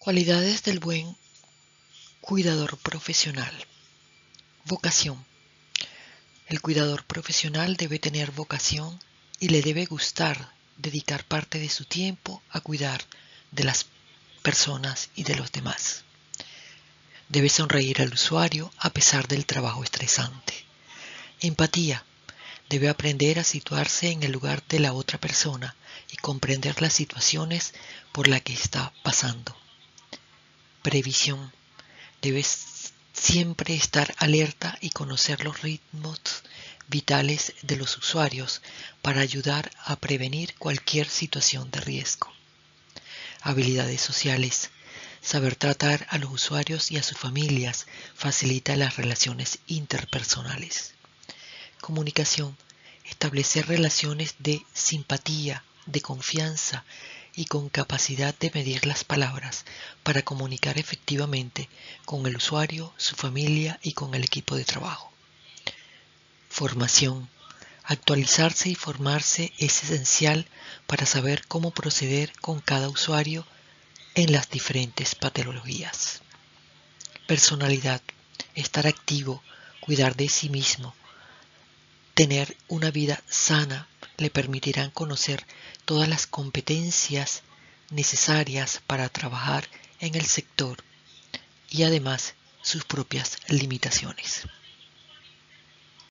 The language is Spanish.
Cualidades del buen cuidador profesional. Vocación. El cuidador profesional debe tener vocación y le debe gustar dedicar parte de su tiempo a cuidar de las personas y de los demás. Debe sonreír al usuario a pesar del trabajo estresante. Empatía. Debe aprender a situarse en el lugar de la otra persona y comprender las situaciones por las que está pasando. Previsión. Debes siempre estar alerta y conocer los ritmos vitales de los usuarios para ayudar a prevenir cualquier situación de riesgo. Habilidades sociales. Saber tratar a los usuarios y a sus familias facilita las relaciones interpersonales. Comunicación. Establecer relaciones de simpatía, de confianza y con capacidad de medir las palabras para comunicar efectivamente con el usuario, su familia y con el equipo de trabajo. Formación. Actualizarse y formarse es esencial para saber cómo proceder con cada usuario en las diferentes patologías. Personalidad. Estar activo, cuidar de sí mismo, tener una vida sana le permitirán conocer todas las competencias necesarias para trabajar en el sector y además sus propias limitaciones.